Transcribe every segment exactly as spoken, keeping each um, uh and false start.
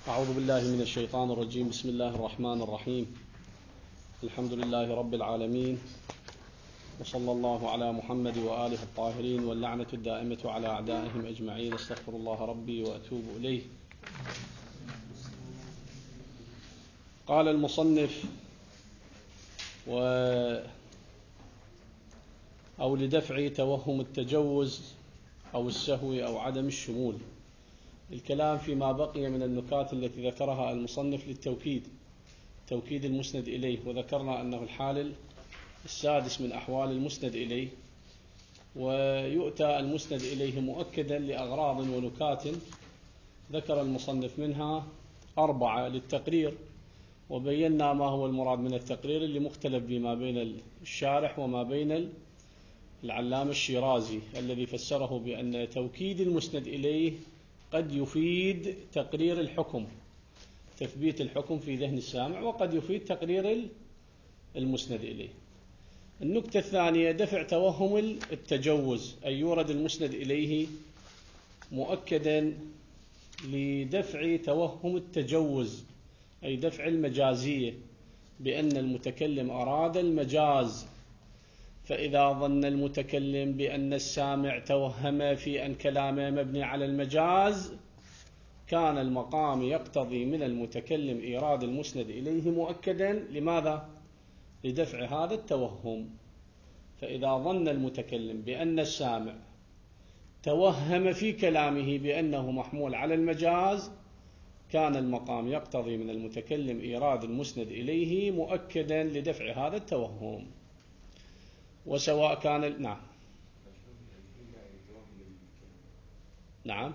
أعوذ بالله من الشيطان الرجيم. بسم الله الرحمن الرحيم. الحمد لله رب العالمين، وصلى الله على محمد وآله الطاهرين، واللعنة الدائمة على أعدائهم أجمعين. استغفر الله ربي وأتوب إليه. قال المصنف: و أو لدفع توهم التجوز أو السهو أو عدم الشمول. الكلام فيما بقي من النكات التي ذكرها المصنف للتوكيد، توكيد المسند إليه، وذكرنا أنه الحال السادس من أحوال المسند إليه، ويؤتى المسند إليه مؤكدا لأغراض ونكات ذكر المصنف منها أربعة للتقرير، وبينا ما هو المراد من التقرير اللي مختلف بما بين الشارح وما بين العلامة الشيرازي الذي فسره بأن توكيد المسند إليه قد يفيد تقرير الحكم، تثبيت الحكم في ذهن السامع، وقد يفيد تقرير المسند إليه. النكتة الثانية: دفع توهم التجوز، أي يورد المسند إليه مؤكدا لدفع توهم التجوز، أي دفع المجازية، بأن المتكلم أراد المجاز، فإذا ظن المتكلم بأن السامع توهم في أن كلامه مبني على المجاز، كان المقام يقتضي من المتكلم إيراد المسند إليه مؤكدا. لماذا؟ لدفع هذا التوهم. فإذا ظن المتكلم بأن السامع توهم في كلامه بأنه محمول على المجاز، كان المقام يقتضي من المتكلم إيراد المسند إليه مؤكدا لدفع هذا التوهم. وسواء كان نعم نعم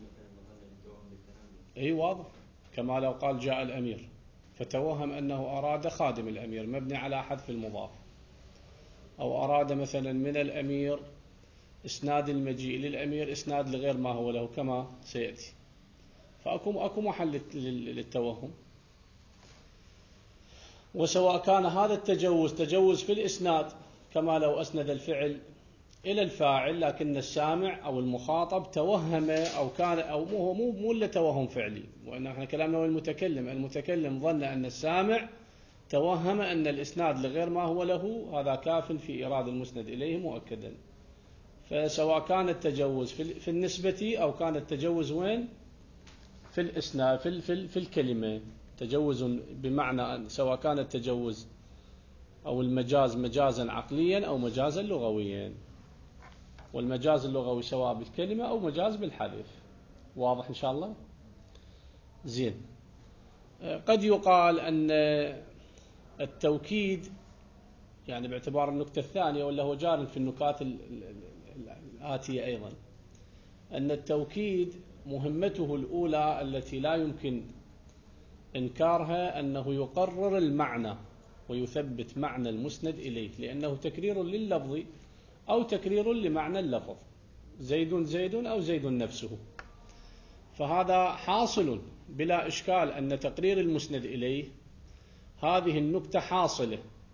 أي واضح، كما لو قال جاء الأمير فتوهم أنه أراد خادم الأمير مبني على حذف المضاف، أو أراد مثلا من الأمير إسناد المجيء للأمير إسناد لغير ما هو له كما سيأتي، فأكو أكو محل للتوهم. وسواء كان هذا التجوز تجوز في الإسناد، كما لو أسند الفعل إلى الفاعل لكن السامع أو المخاطب توهم، أو كان أو مو مو مو إلا توهم فعلي، وإن احنا كلامنا هو المتكلم، المتكلم ظن أن السامع توهم أن الإسناد لغير ما هو له، هذا كاف في إيراد المسند إليه مؤكدا. فسواء كان التجوز في النسبة أو كان التجوز وين في الإسناد في في, في الكلمة، تجوز بمعنى سواء كان التجوز أو المجاز مجازا عقليا أو مجازا لغويا، والمجاز اللغوي سواء بالكلمة أو مجاز بالحذف. واضح إن شاء الله؟ زين. قد يقال أن التوكيد يعني باعتبار النكتة الثانية، ولا هو جار في النكات الآتية أيضا، أن التوكيد مهمته الأولى التي لا يمكن إنكارها أنه يقرر المعنى ويثبت معنى المسند إليه، لأنه تكرير لللفظ أو تكرير لمعنى اللفظ، زيد زيد أو زيد نفسه، فهذا حاصل بلا إشكال أن تقرير المسند إليه هذه النكتة حاصلة.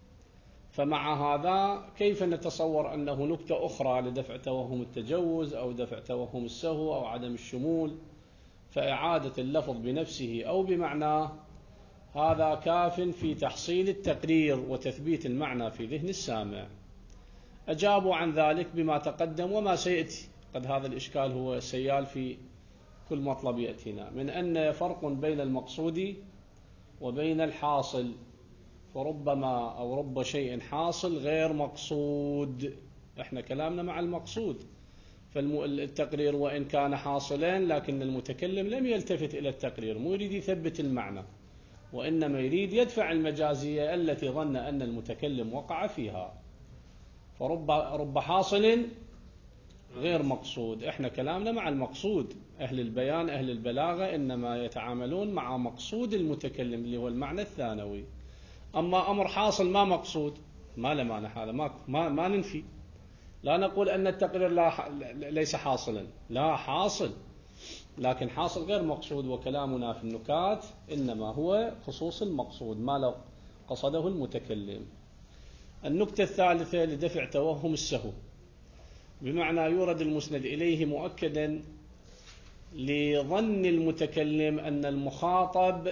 فمع هذا كيف نتصور أنه نكتة أخرى لدفع توهم التجوز أو دفع توهم السهو أو عدم الشمول، فإعادة اللفظ بنفسه أو بمعناه هذا كاف في تحصيل التقرير وتثبيت المعنى في ذهن السامع. أجابوا عن ذلك بما تقدم وما سيأتي، قد هذا الإشكال هو سيال في كل مطلب يأتينا، من أن فرق بين المقصود وبين الحاصل، فربما أو رب شيء حاصل غير مقصود، إحنا كلامنا مع المقصود. فالتقرير وإن كان حاصلين لكن المتكلم لم يلتفت إلى التقرير، مو يريد يثبت المعنى، وإنما يريد يدفع المجازية التي ظن أن المتكلم وقع فيها، فرب رب حاصل غير مقصود. إحنا كلامنا مع المقصود، أهل البيان أهل البلاغة إنما يتعاملون مع مقصود المتكلم اللي هو المعنى الثانوي. أما أمر حاصل ما مقصود ما له معنى، هذا ما ما, ما ننفي، لا نقول أن التقرير لا ليس حاصلا، لا حاصل، لكن حاصل غير مقصود. وكلامنا في النكات إنما هو خصوص المقصود ما لو قصده المتكلم. النكتة الثالثة: لدفع توهم السهو، بمعنى يورد المسند إليه مؤكدا لظن المتكلم أن المخاطب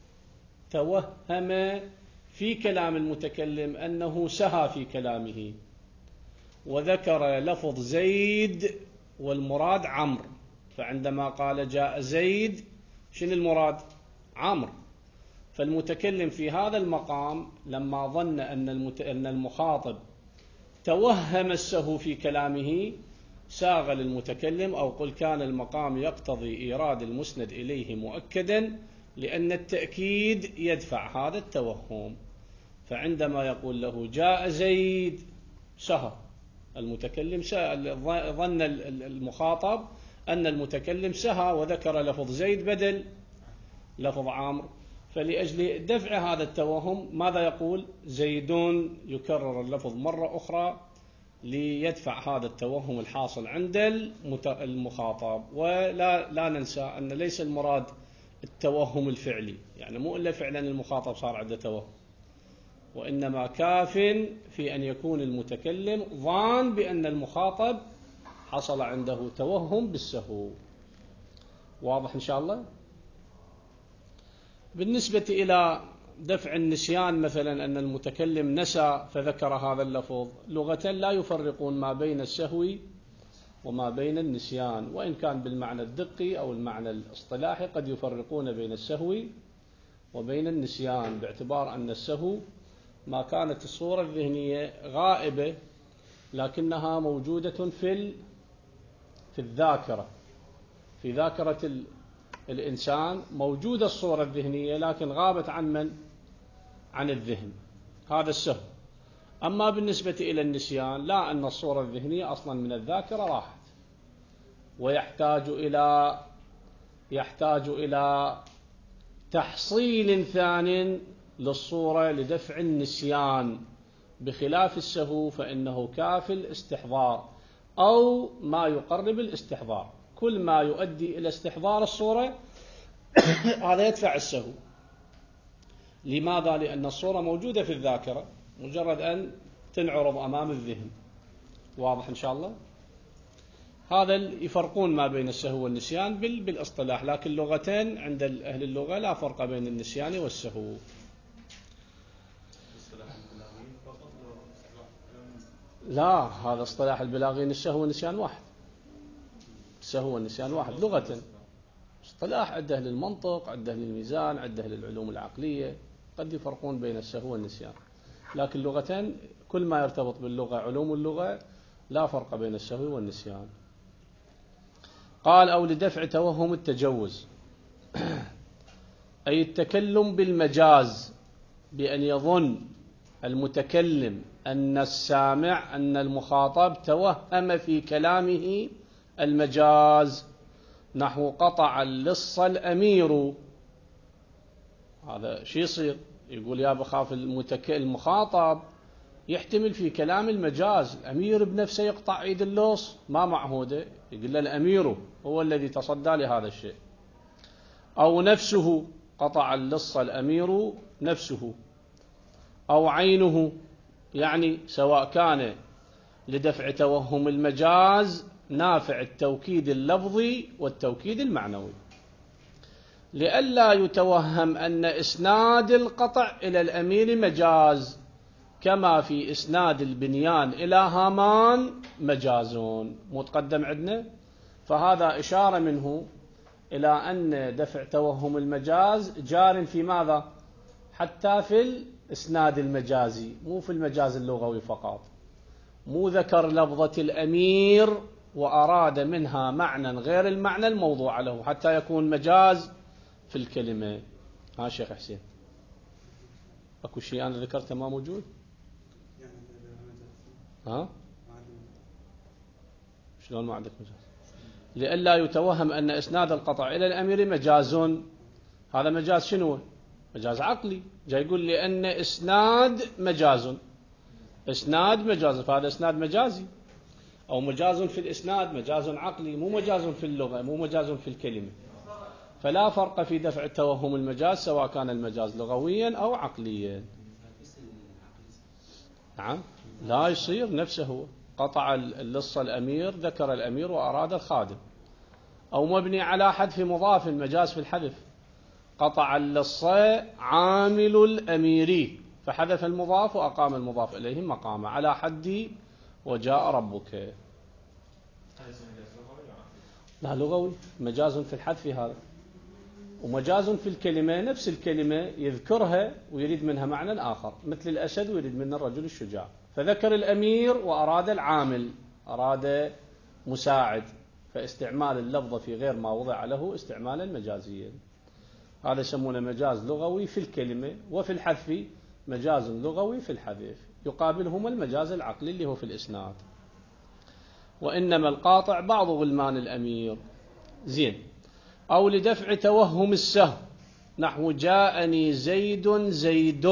توهم في كلام المتكلم أنه سهى في كلامه، وذكر لفظ زيد والمراد عمرو، فعندما قال جاء زيد شنو المراد؟ عمرو. فالمتكلم في هذا المقام لما ظن أن المخاطب توهم السهو في كلامه ساغ للمتكلم، أو قل كان المقام يقتضي إيراد المسند إليه مؤكدا، لأن التأكيد يدفع هذا التوهم. فعندما يقول له جاء زيد سهى المتكلم، ظن المخاطب أن المتكلم سهى وذكر لفظ زيد بدل لفظ عمرو، فلأجل دفع هذا التوهم ماذا يقول؟ زيدون، يكرر اللفظ مرة أخرى ليدفع هذا التوهم الحاصل عند المخاطب. ولا لا ننسى أن ليس المراد التوهم الفعلي، يعني مو إلا فعلا المخاطب صار عنده توهم، وإنما كاف في أن يكون المتكلم ظان بأن المخاطب حصل عنده توهم بالسهو. واضح إن شاء الله؟ بالنسبة إلى دفع النسيان مثلا، أن المتكلم نسى فذكر هذا اللفظ، لغة لا يفرقون ما بين السهو وما بين النسيان، وإن كان بالمعنى الدقي أو المعنى الاصطلاحي قد يفرقون بين السهو وبين النسيان، باعتبار أن السهو ما كانت الصورة الذهنية غائبة لكنها موجودة في في الذاكرة، في ذاكرة الإنسان موجودة الصورة الذهنية لكن غابت عن من؟ عن الذهن، هذا السهو. أما بالنسبة إلى النسيان لا، أن الصورة الذهنية أصلا من الذاكرة راحت، ويحتاج إلى يحتاج إلى تحصيل ثان للصورة لدفع النسيان، بخلاف السهو فإنه كاف الاستحضار أو ما يقرب الاستحضار، كل ما يؤدي إلى استحضار الصورة هذا يدفع السهو. لماذا؟ لأن الصورة موجودة في الذاكرة، مجرد أن تنعرض أمام الذهن. واضح إن شاء الله؟ هذا يفرقون ما بين السهو والنسيان بالاصطلاح، لكن لغتين عند أهل اللغة لا فرق بين النسيان والسهو. لا، هذا اصطلاح البلاغيين، السهو والنسيان واحد، السهو والنسيان واحد لغة. اصطلاح عند أهل المنطق، عند أهل الميزان، عند أهل العلوم العقلية قد يفرقون بين السهو والنسيان، لكن لغتين كل ما يرتبط باللغة علوم اللغة لا فرق بين السهو والنسيان. قال أو لدفع توهم التجوز، أي التكلم بالمجاز، بأن يظن المتكلم أن السامع أن المخاطب توهم في كلامه المجاز، نحو قطع اللص الأمير. هذا شيء يصير، يقول يا بخاف المخاطب يحتمل في كلام المجاز الأمير بنفسه يقطع ايد اللص، ما معهوده، يقول له الأمير هو الذي تصدى لهذا الشيء. أو نفسه، قطع اللص الأمير نفسه، أو عينه، يعني سواء كان لدفع توهم المجاز نافع التوكيد اللفظي والتوكيد المعنوي، لئلا يتوهم أن إسناد القطع إلى الأمير مجاز، كما في إسناد البنيان إلى هامان مجازون، متقدم عندنا. فهذا إشارة منه إلى أن دفع توهم المجاز جار في ماذا؟ حتى في الإسناد المجازي، مو في المجاز اللغوي فقط. مو ذكر لفظة الأمير وأراد منها معنى غير المعنى الموضوع له حتى يكون مجاز في الكلمة. ها شيخ حسين، أكو شيء أنا ذكرته ما موجود؟ ها؟ شلون ما عندك مجاز؟ لئلا يتوهم أن إسناد القطع إلى الأمير مجاز. هذا مجاز شنو؟ مجاز عقلي، جاي يقول لأن إسناد مجاز، إسناد مجاز، فهذا إسناد مجازي، أو مجاز في الإسناد، مجاز عقلي، مو مجاز في اللغة، مو مجاز في الكلمة. فلا فرق في دفع التوهم المجاز سواء كان المجاز لغويا أو عقليا. نعم، لا يصير نفسه، قطع اللص الأمير، ذكر الأمير وأراد الخادم، أو مبني على حذف مضاف، مجاز في الحذف. قطع اللص عامل الأمير، فحذف المضاف وأقام المضاف إليه مقامه على حد وجاء ربك. لا لغوي، مجاز في الحذف هذا، ومجاز في الكلمة، نفس الكلمة يذكرها ويريد منها معنى آخر، مثل الأسد ويريد منه الرجل الشجاع، فذكر الأمير وأراد العامل، أراد مساعد، فاستعمال اللفظ في غير ما وضع له استعمالا مجازيا، هذا يسمونه مجاز لغوي في الكلمة. وفي الحذف مجاز لغوي في الحذف، يقابلهما المجاز العقلي اللي هو في الإسناد. وإنما القاطع بعض غلمان الأمير. زين. أو لدفع توهم السهو، نحو جاءني زيد زيد،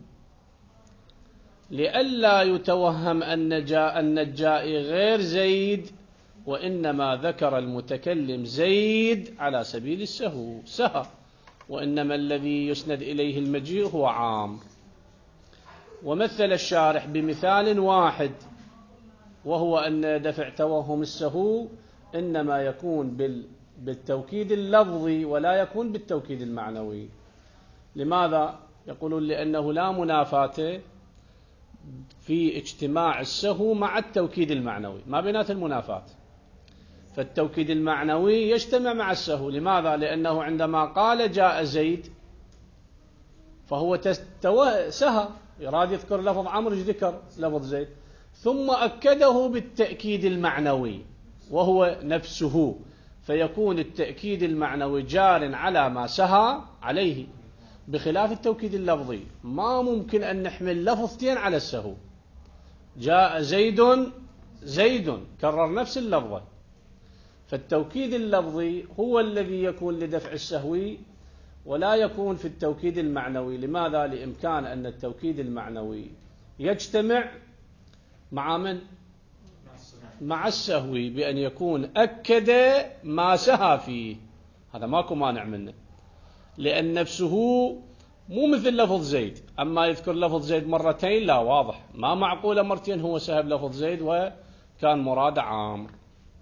لئلا يتوهم أن جاء أن الجائي غير زيد، وإنما ذكر المتكلم زيد على سبيل السهو سهى، وإنما الذي يسند إليه المجيء هو عام. ومثل الشارح بمثال واحد، وهو أن دفع توهم السهو إنما يكون بالتوكيد اللفظي ولا يكون بالتوكيد المعنوي. لماذا؟ يقولون لأنه لا منافاة في اجتماع السهو مع التوكيد المعنوي، ما بينات المنافاة. فالتوكيد المعنوي يجتمع مع السهو. لماذا؟ لأنه عندما قال جاء زيد فهو سهى، يراد يذكر لفظ عمرو ذكر لفظ زيد، ثم أكده بالتأكيد المعنوي وهو نفسه، فيكون التأكيد المعنوي جار على ما سهى عليه، بخلاف التوكيد اللفظي ما ممكن أن نحمل لفظتين على السهو. جاء زيد زيد كرر نفس اللفظة، فالتوكيد اللفظي هو الذي يكون لدفع السهو ولا يكون في التوكيد المعنوي. لماذا؟ لإمكان أن التوكيد المعنوي يجتمع مع من؟ مع السهو، بأن يكون أكد ما سهى فيه، هذا ماكو مانع منه، لأن نفسه مو مثل لفظ زيد. أما يذكر لفظ زيد مرتين لا، واضح ما معقولة مرتين هو سهب لفظ زيد وكان مراد عامر.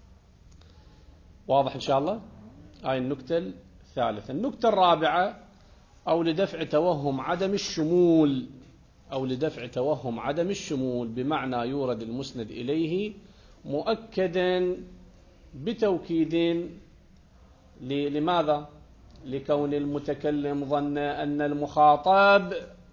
واضح إن شاء الله؟ هاي النكتة الثالثة. النكتة الرابعة، أو لدفع توهم عدم الشمول، أو لدفع توهم عدم الشمول بمعنى يورد المسند إليه مؤكدا بتوكيد. لماذا؟ لكون المتكلم ظن أن المخاطب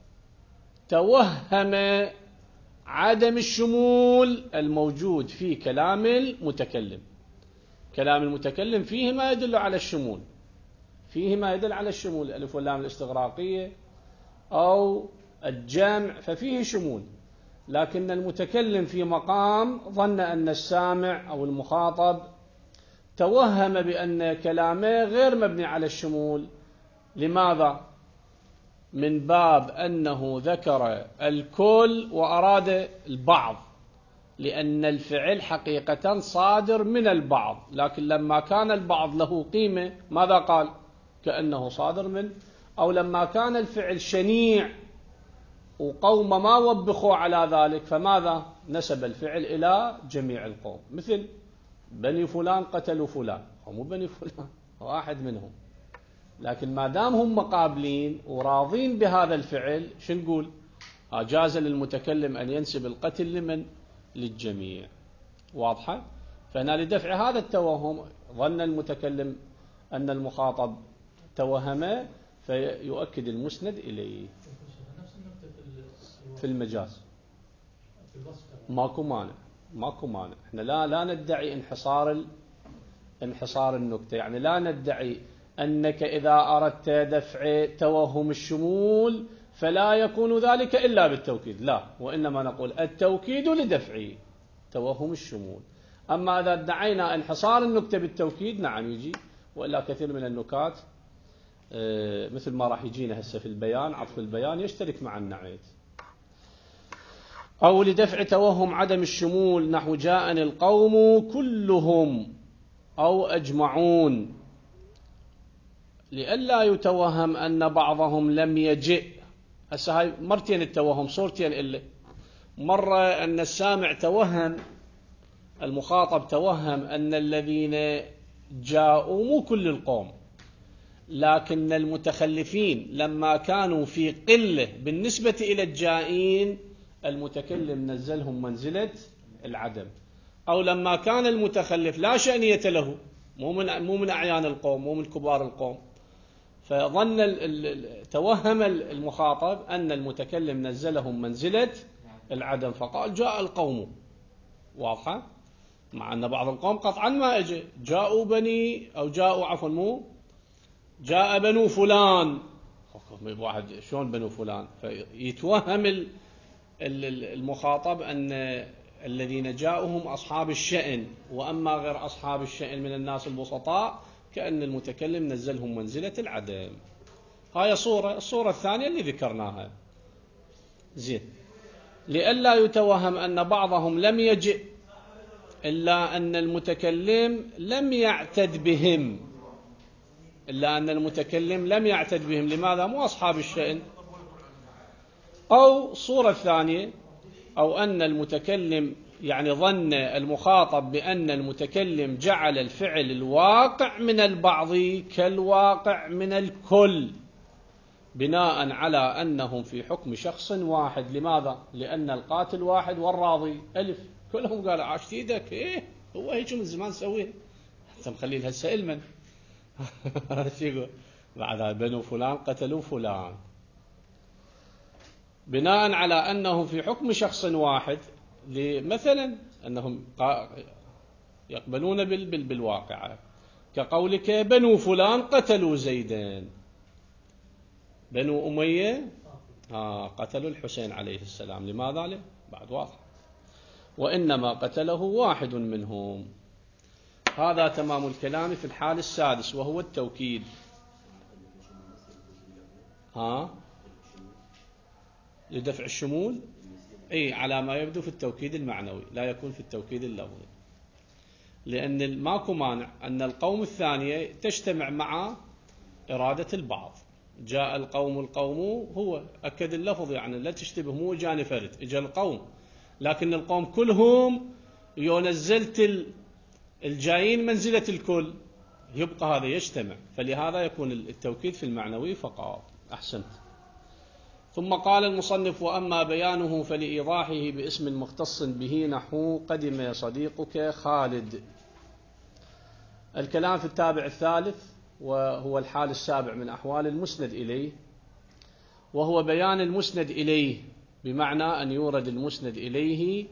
توهم عدم الشمول الموجود في كلام المتكلم. كلام المتكلم فيه ما يدل على الشمول، فيه ما يدل على الشمول، الألف واللام الاستغراقية أو الجمع، ففيه شمول، لكن المتكلم في مقام ظن أن السامع أو المخاطب توهم بأن كلامه غير مبني على الشمول. لماذا؟ من باب أنه ذكر الكل وأراد البعض، لأن الفعل حقيقة صادر من البعض، لكن لما كان البعض له قيمة ماذا قال؟ كأنه صادر من، أو لما كان الفعل شنيع وقوم ما وبخوا على ذلك فماذا؟ نسب الفعل إلى جميع القوم، مثل بني فلان قتلوا فلان، هم بني فلان واحد منهم، لكن ما دام هم مقابلين وراضين بهذا الفعل شو نقول؟ أجاز للمتكلم أن ينسب القتل لمن؟ للجميع. واضحة؟ فهنا لدفع هذا التوهم ظن المتكلم أن المخاطب توهم فيؤكد المسند إليه. في المجاز ماكو مانع، ماكو مانع، احنا لا لا ندعي انحصار ال... انحصار النكتة، يعني لا ندعي أنك إذا أردت دفع توهم الشمول فلا يكون ذلك إلا بالتوكيد، لا، وإنما نقول التوكيد لدفع توهم الشمول. أما إذا ادعينا انحصار النكتة بالتوكيد نعم يجي، وإلا كثير من النكات مثل ما راح يجينا هسه في البيان، عطف البيان يشترك مع النعيت. أو لدفع توهم عدم الشمول، نحو جاءني القوم كلهم أو أجمعون، لئلا يتوهم أن بعضهم لم يجئ. هسه هاي مرتين التوهم صورتين إلا، مرة أن السامع توهم، المخاطب توهم أن الذين جاءوا، مو كل القوم، لكن المتخلفين لما كانوا في قلة بالنسبة إلى الجائين المتكلم نزلهم منزلة العدم. أو لما كان المتخلف لا شأنية له، مو من مو من أعيان القوم، مو من كبار القوم، فظن توهم المخاطب أن المتكلم نزلهم منزلة العدم فقال جاء القوم. واضحة؟ مع أن بعض القوم قطعا ما أجي، جاءوا بني أو جاءوا عفوا مو جاء بنو فلان. واحد شلون بنو فلان؟ فيتوهم المخاطب أن الذين جاءوهم أصحاب الشأن، وأما غير أصحاب الشأن من الناس البسطاء كأن المتكلم نزلهم منزلة العدم. هاي صورة. الصورة الثانية اللي ذكرناها. زين، لئلا يتوهم أن بعضهم لم يجئ إلا أن المتكلم لم يعتد بهم، إلا أن المتكلم لم يعتد بهم. لماذا؟ مو أصحاب الشأن. أو صورة ثانية، أو أن المتكلم يعني ظن المخاطب بأن المتكلم جعل الفعل الواقع من البعض كالواقع من الكل، بناء على أنهم في حكم شخص واحد. لماذا؟ لأن القاتل واحد والراضي ألف، كلهم قالوا عاشت ايدك، إيه هو هيك من زمان سويه، حتى مخلي لها السائل من بعد بنو فلان قتلوا فلان، بناء على أنهم في حكم شخص واحد، مثلا أنهم يقبلون بالواقعة، كقولك بنو فلان قتلوا زيدان، بنو أمية آه قتلوا الحسين عليه السلام. لماذا؟ له بعد واضح، وإنما قتله واحد منهم. هذا تمام الكلام في الحال السادس وهو التوكيد. ها لدفع الشمول، اي على ما يبدو في التوكيد المعنوي، لا يكون في التوكيد اللفظي، لأن ماكو مانع أن القوم الثانية تجتمع مع إرادة البعض. جاء القوم، القوم هو أكد اللفظ، يعني لا تشتبه، مو جاني فرد، اجا القوم، لكن القوم كلهم ينزلت الجايين منزلة الكل، يبقى هذا يجتمع، فلهذا يكون التوكيد في المعنوي فقط. أحسنت. ثم قال المصنف: وأما بيانه فلإيضاحه باسم مختص به، نحو قدم صديقك خالد. الكلام في التابع الثالث وهو الحال السابع من أحوال المسند إليه، وهو بيان المسند إليه، بمعنى أن يورد المسند إليه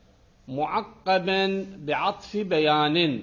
معقبا بعطف بيان،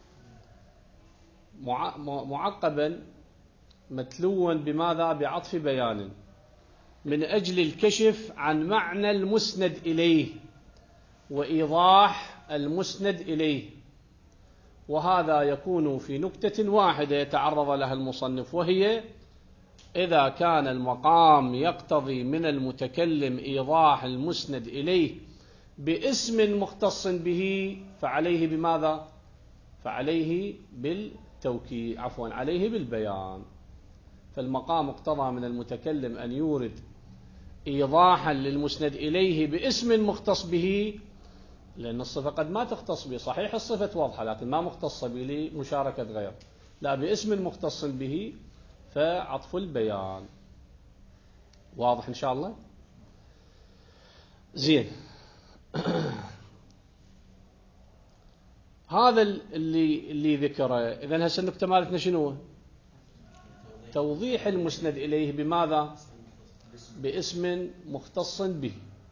معقبا متلوا بماذا؟ بعطف بيان، من أجل الكشف عن معنى المسند إليه وإيضاح المسند إليه. وهذا يكون في نكتة واحدة يتعرض لها المصنف، وهي إذا كان المقام يقتضي من المتكلم إيضاح المسند إليه باسم مختص به، فعليه بماذا؟ فعليه بالتوكيد، عفوا عليه بالبيان. فالمقام اقتضى من المتكلم أن يورد إيضاحا للمسند إليه باسم مختص به، لأن الصفة قد ما تختص به، صحيح الصفة واضحة لكن ما مختصة به لمشاركة غير، لا باسم مختص به، فعطف البيان. واضح إن شاء الله؟ زين. هذا اللي اللي ذكره. إذن هسه النكتة مالتنا شنو؟ توضيح المسند إليه بماذا؟ باسم مختص به.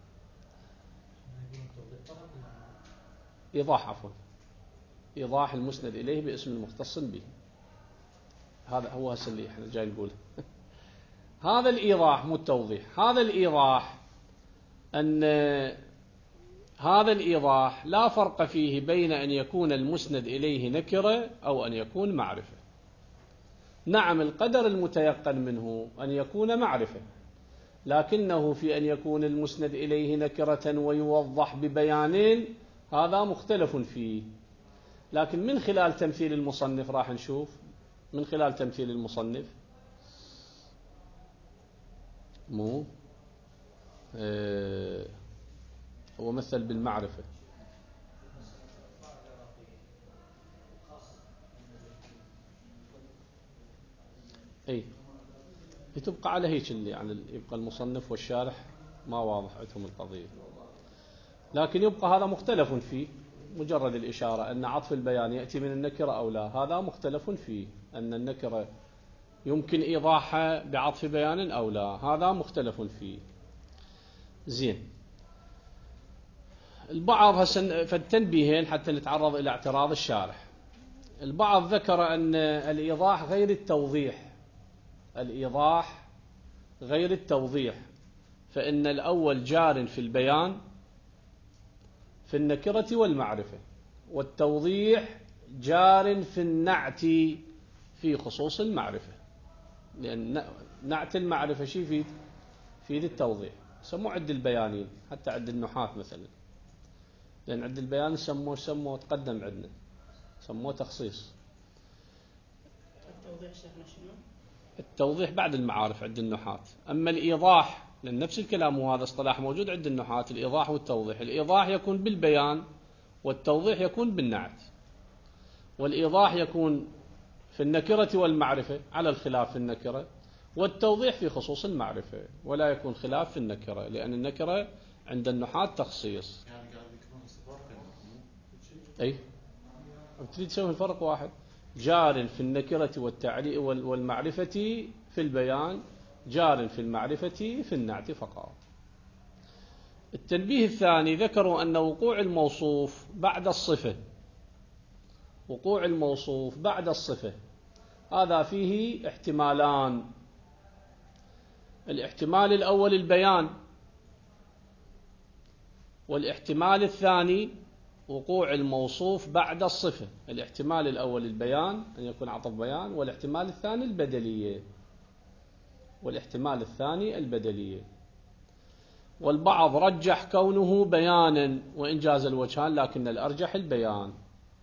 إيضاح، عفوا إيضاح المسند إليه باسم مختص به. هذا هو هسه اللي احنا جاي نقوله. هذا الإيضاح مو التوضيح. هذا الإيضاح أن هذا الإيضاح لا فرق فيه بين أن يكون المسند إليه نكرة أو أن يكون معرفة. نعم القدر المتيقن منه أن يكون معرفة، لكنه في أن يكون المسند إليه نكرة ويوضح ببيانين هذا مختلف فيه. لكن من خلال تمثيل المصنف راح نشوف، من خلال تمثيل المصنف مو اه هو مثل بالمعرفة، أي بتبقى على هيك اللي يعني يبقى المصنف والشارح ما واضح عندهم القضية، لكن يبقى هذا مختلف فيه. مجرد الإشارة أن عطف البيان يأتي من النكرة أو لا، هذا مختلف فيه. أن النكرة يمكن إيضاحها بعطف بيان أو لا، هذا مختلف فيه. زين، البعض هسه فالتنبيهين حتى نتعرض إلى اعتراض الشارح. البعض ذكر أن الإيضاح غير التوضيح، الإيضاح غير التوضيح، فإن الأول جار في البيان في النكرة والمعرفة، والتوضيح جار في النعت في خصوص المعرفة. لأن نعت المعرفة شيء يفيد؟ يفيد التوضيح. سموه عد البيانين، حتى عد النحاة مثلا، لأن عد البيان سموه سموه تقدم عندنا سموه تخصيص. التوضيح شيخنا شنو؟ التوضيح بعد المعارف عند النحاة. أما الإيضاح لأن نفس الكلام، وهذا اصطلاح موجود عند النحاة، الإيضاح والتوضيح. الإيضاح يكون بالبيان، والتوضيح يكون بالنعت. والإيضاح يكون في النكرة والمعرفة على الخلاف في النكرة، والتوضيح في خصوص المعرفة ولا يكون خلاف في النكرة، لأن النكرة عند النحاة تخصيص. أي تريد تسوي الفرق واحد، جار في النكرة والتعريف والمعرفة في البيان، جار في المعرفة في النعت فقط. التنبيه الثاني، ذكروا أن وقوع الموصوف بعد الصفة، وقوع الموصوف بعد الصفة هذا فيه احتمالان. الاحتمال الأول البيان، والاحتمال الثاني وقوع الموصوف بعد الصفة. الاحتمال الأول البيان، أن يكون عطف بيان، والاحتمال الثاني البدلية، والاحتمال الثاني البدلية. والبعض رجح كونه بيانا وإن جاز الوجهان، لكن الأرجح البيان.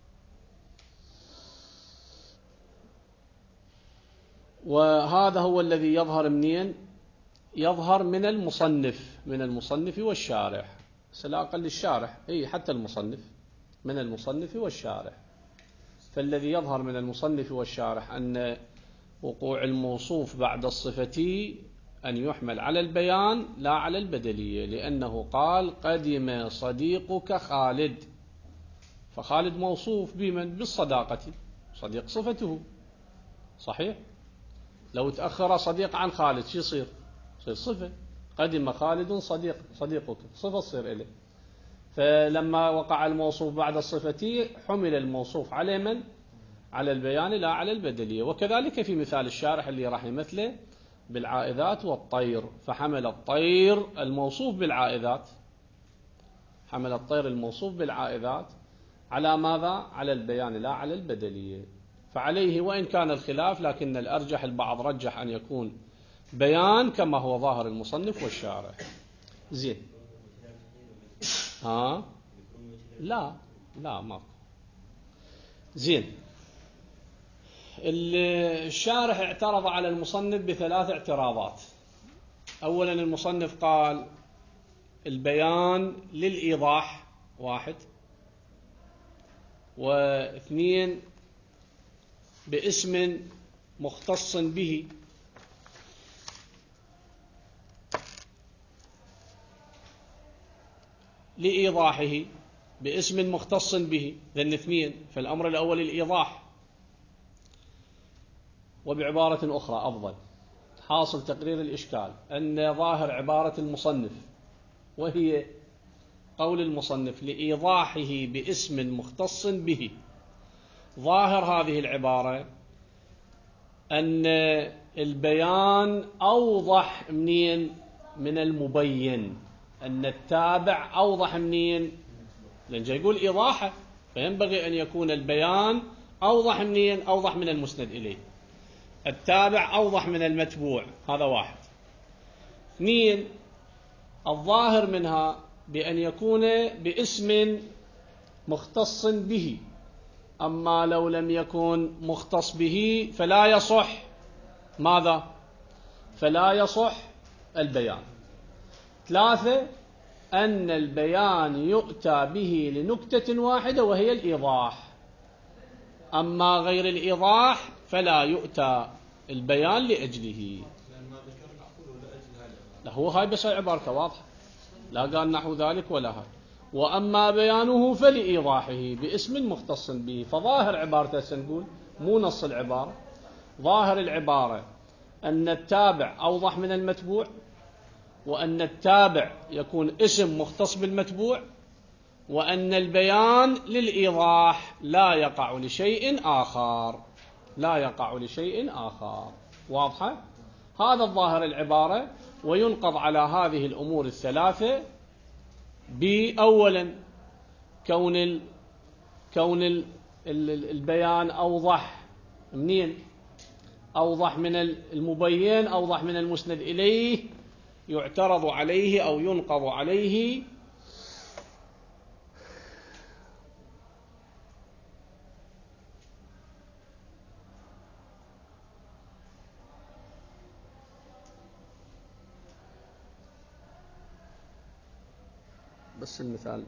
وهذا هو الذي يظهر منين؟ يظهر من المصنف، من المصنف والشارح. لا أقل الشارح، أي حتى المصنف، من المصنف والشارح. فالذي يظهر من المصنف والشارح أن وقوع الموصوف بعد الصفة أن يحمل على البيان لا على البدلية، لأنه قال قدم صديقك خالد، فخالد موصوف بمن؟ بالصداقة، صديق صفته صحيح. لو تأخر صديق عن خالد شو يصير؟ يصير صفة. قدم خالد صديق، صديقك صفة تصير إليه. فلما وقع الموصوف بعد الصفة حمل الموصوف على من؟ على البيان لا على البدلية. وكذلك في مثال الشارح اللي راح يمثله بالعائذات والطير، فحمل الطير الموصوف بالعائذات، حمل الطير الموصوف بالعائذات على ماذا؟ على البيان لا على البدلية. فعليه وإن كان الخلاف، لكن الأرجح، البعض رجح أن يكون بيان كما هو ظاهر المصنف والشارح. زين، ها لا لا ما زين. الشارح اعترض على المصنف بثلاث اعتراضات. أولا المصنف قال البيان للإيضاح واحد، واثنين باسم مختص به، لإيضاحه باسم مختص به، ذن اثنين. فالأمر الأول الإيضاح، وبعبارة أخرى أفضل حاصل تقرير الإشكال أن ظاهر عبارة المصنف، وهي قول المصنف لإيضاحه باسم مختص به، ظاهر هذه العبارة أن البيان أوضح منين؟ من المبين. أن التابع أوضح منين؟ لأن جاي يقول إيضاحه، فينبغي أن يكون البيان أوضح منين؟ أوضح من المسند إليه. التابع أوضح من المتبوع، هذا واحد. اثنين، الظاهر منها بأن يكون باسم مختص به، أما لو لم يكن مختص به فلا يصح ماذا؟ فلا يصح البيان. ثلاثة، أن البيان يؤتى به لنكتة واحدة وهي الإيضاح، أما غير الإيضاح فلا يؤتى البيان لأجله. لا هو هاي بس عبارته واضحة، لا قال نحو ذلك ولا هاي. وأما بيانه فلإيضاحه باسم مختص به. فظاهر عبارته سنقول مو نص العبارة، ظاهر العبارة أن التابع أوضح من المتبوع، وأن التابع يكون اسم مختص بالمتبوع، وأن البيان للإيضاح لا يقع لشيء آخر، لا يقع لشيء آخر. واضحة؟ هذا الظاهر العبارة. وينقض على هذه الأمور الثلاثة بأولا كون ال كون ال البيان أوضح منين؟ أوضح من المبين، أوضح من المسند إليه، يعترض عليه أو ينقض عليه بس المثال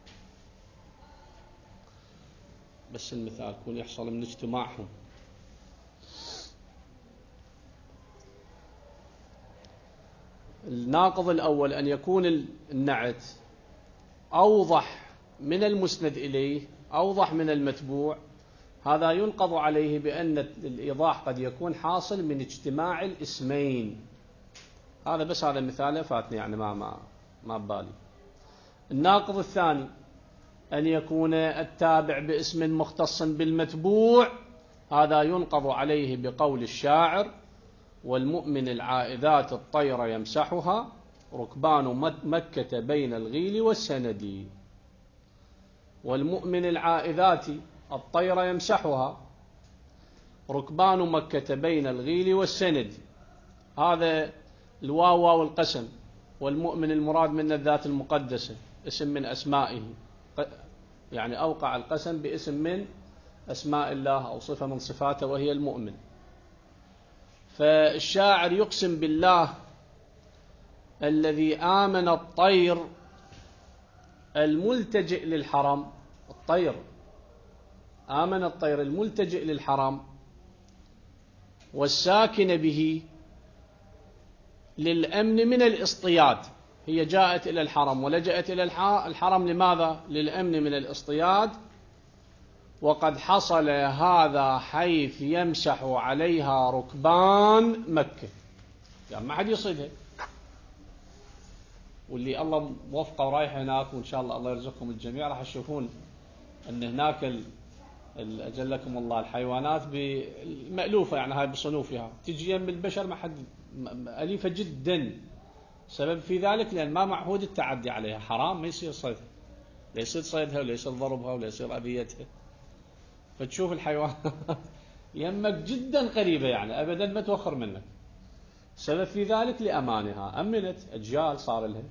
بس المثال يكون يحصل من اجتماعهم. الناقض الأول أن يكون النعت أوضح من المسند إليه، أوضح من المتبوع. هذا ينقض عليه بأن الإيضاح قد يكون حاصل من اجتماع الاسمين. هذا بس هذا المثال فاتني يعني ما ما ما ببالي. الناقض الثاني أن يكون التابع باسم مختص بالمتبوع. هذا ينقض عليه بقول الشاعر: والمؤمن العائذات الطير يمسحها، ركبان مكة بين الغيل والسند. والمؤمن العائذات الطير يمسحها، ركبان مكة بين الغيل والسند. هذا الواو واو القسم، والمؤمن المراد من الذات المقدسة، اسم من أسمائه، يعني أوقع القسم باسم من أسماء الله أو صفة من صفاته وهي المؤمن. فالشاعر يقسم بالله الذي آمن الطير الملتجئ للحرم، الطير آمن الطير الملتجئ للحرم والساكن به للأمن من الاصطياد. هي جاءت إلى الحرم ولجأت إلى الحرم لماذا؟ للأمن من الاصطياد. وقد حصل هذا حيث يمسح عليها ركبان مكة، يعني ما حد يصيدها، واللي الله موفقه ورايح هناك وإن شاء الله الله يرزقكم الجميع راح تشوفون أن هناك أجلكم الله الحيوانات مألوفة، يعني هاي بصنوفها تجي يم البشر ما حد أليفة جدا. سبب في ذلك لأن ما معهود التعدي عليها، حرام ما يصير صيدها، لا يصير صيدها ولا يصير ضربها ولا يصير أذيتها. فتشوف الحيوان يمك جدا قريبة، يعني أبدا ما توخر منك. سبب في ذلك لأمانها، أمنت أجيال صار لها.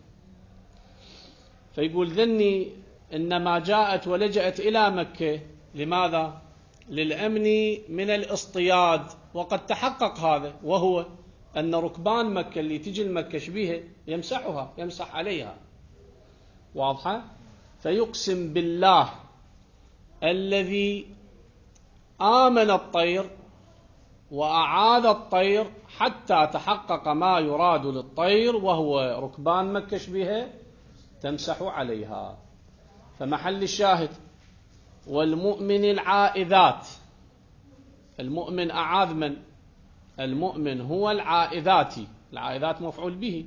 فيقول ذني إنما جاءت ولجأت إلى مكة لماذا؟ للأمن من الاصطياد. وقد تحقق هذا، وهو أن ركبان مكة اللي تجي المكة شبيهة يمسحها، يمسح عليها. واضحة؟ فيقسم بالله الذي آمن الطير وأعاد الطير حتى تحقق ما يراد للطير، وهو ركبان مكة شبيهة تمسح عليها. فمحل الشاهد: والمؤمن العائذات. المؤمن أعاذ من؟ المؤمن هو العائذات، العائذات مفعول به.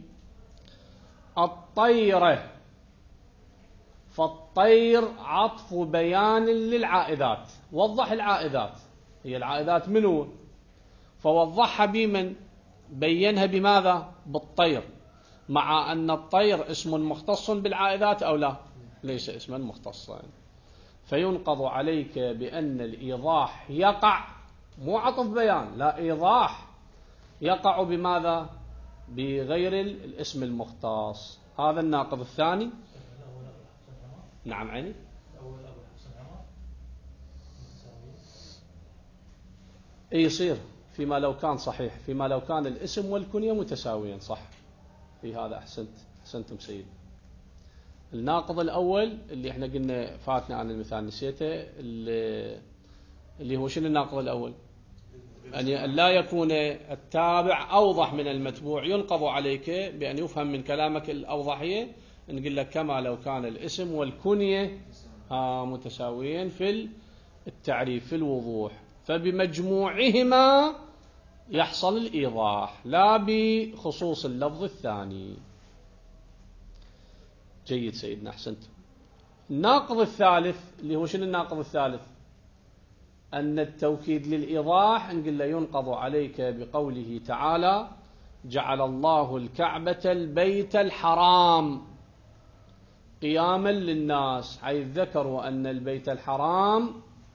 الطيرة، فالطير عطف بيان للعائذات، وضح العائذات. هي العائذات منو؟ فوضحها بمن؟ بينها بماذا؟ بالطير، مع أن الطير اسم مختص بالعائذات أو لا؟ ليس اسما مختصا. فينقض عليك بأن الإيضاح يقع، مو عطف بيان، لا، إيضاح يقع بماذا؟ بغير الاسم المختص. هذا الناقض الثاني. نعم عيني. اي يصير فيما لو كان صحيح، فيما لو كان الاسم والكنية متساويين، صح. في هذا أحسنت، أحسنتم سيد. الناقض الأول اللي احنا قلنا فاتنا عن المثال نسيته، اللي, اللي هو شنو الناقض الأول؟ أن لا يكون التابع أوضح من المتبوع ينقض عليك بأن يفهم من كلامك الأوضحية، نقول لك كما لو كان الاسم والكنية متساويين في التعريف في الوضوح، فبمجموعهما يحصل الإيضاح لا بخصوص اللفظ الثاني. جيد سيدنا، أحسنت. الناقض الثالث اللي هو شنو الناقض الثالث؟ أن التوكيد للإيضاح نقول له ينقض عليك بقوله تعالى جعل الله الكعبة البيت الحرام قياما للناس، حيث ذكروا أن البيت الحرام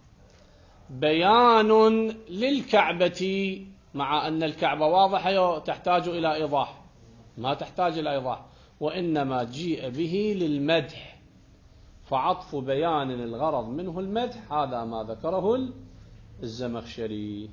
بيان للكعبة، مع أن الكعبة واضحة تحتاج إلى إيضاح، ما تحتاج إلى إيضاح، وإنما جيء به للمدح، فعطف بيان الغرض منه المدح، هذا ما ذكره الزمخشري.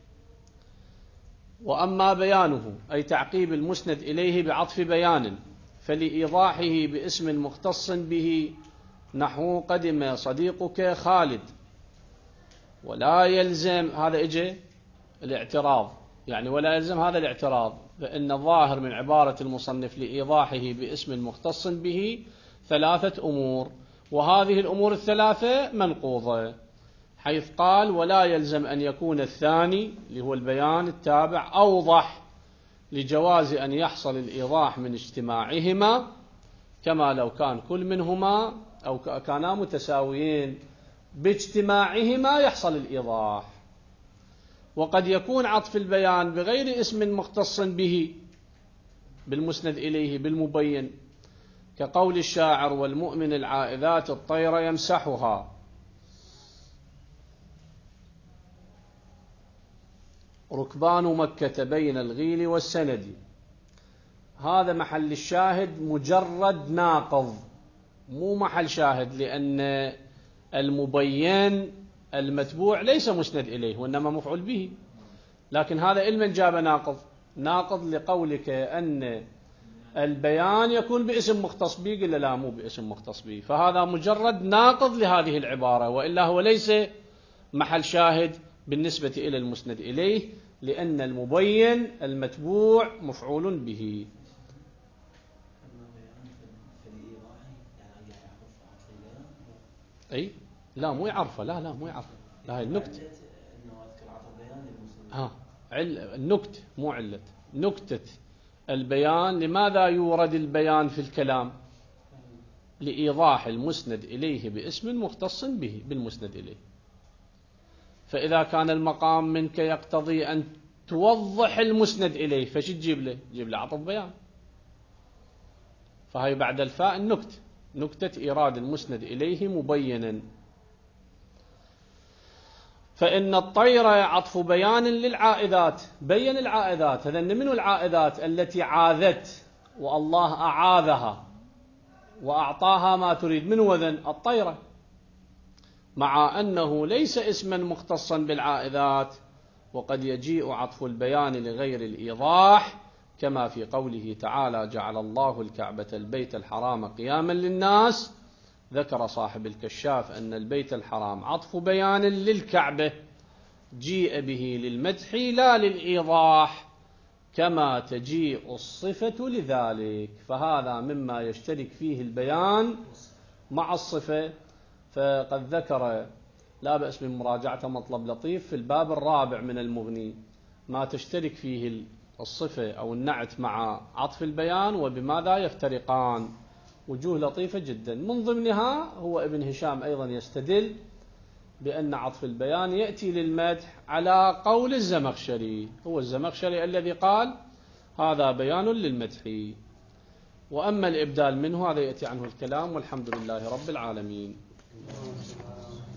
وأما بيانه أي تعقيب المسند إليه بعطف بيان، فلإيضاحه باسم مختص به، نحو قدم صديقك خالد، ولا يلزم، هذا إجي الاعتراض يعني، ولا يلزم هذا الاعتراض، فإن الظاهر من عبارة المصنف لإيضاحه باسم مختص به ثلاثة أمور، وهذه الأمور الثلاثة منقوضة، حيث قال ولا يلزم أن يكون الثاني اللي هو البيان التابع أوضح، لجواز أن يحصل الإيضاح من اجتماعهما، كما لو كان كل منهما أو كانا متساويين باجتماعهما يحصل الإيضاح. وقد يكون عطف البيان بغير اسم مختص به بالمسند إليه بالمبين، كقول الشاعر والمؤمن العائذات الطير يمسحها، ركبان مكة بين الغيل والسند، هذا محل الشاهد مجرد ناقض، مو محل شاهد، لأن المبين المتبوع ليس مسند إليه وإنما مفعول به، لكن هذا إلمن جاب ناقض، ناقض لقولك أن البيان يكون باسم مختص به، قل لا مو باسم مختص به، فهذا مجرد ناقض لهذه العبارة، وإلا هو ليس محل شاهد بالنسبة إلى المسند إليه، لأن المبين المتبوع مفعول به. أي لا مو يعرفه، لا لا مو يعرفه، لا هي النكتة، ها عل... النكتة مو علة، نكتة البيان. لماذا يورد البيان في الكلام؟ لإيضاح المسند إليه باسم مختص به بالمسند إليه، فإذا كان المقام منك يقتضي أن توضح المسند إليه، فش تجيب له؟ تجيب له عطف بيان، فهي بعد الفاء النكتة، نكتة إيراد المسند إليه مبينا. فإن الطير عطف بيان للعائذات، بين العائذات، هذا منو العائذات؟ التي عاذت والله أعاذها وأعطاها ما تريد، من وذن الطيرة، مع أنه ليس اسما مختصا بالعائذات، وقد يجيء عطف البيان لغير الإيضاح، كما في قوله تعالى جعل الله الكعبة البيت الحرام قياما للناس، ذكر صاحب الكشاف أن البيت الحرام عطف بيان للكعبة جيء به للمدح لا للإيضاح، كما تجيء الصفة لذلك، فهذا مما يشترك فيه البيان مع الصفة. فقد ذكر لا بأس من مراجعة مطلب لطيف في الباب الرابع من المغني ما تشترك فيه الصفة أو النعت مع عطف البيان وبماذا يفترقان، وجوه لطيفة جدا. من ضمنها هو ابن هشام أيضا يستدل بأن عطف البيان يأتي للمدح على قول الزمخشري، هو الزمخشري الذي قال هذا بيان للمدح، وأما الإبدال منه هذا يأتي عنه الكلام، والحمد لله رب العالمين.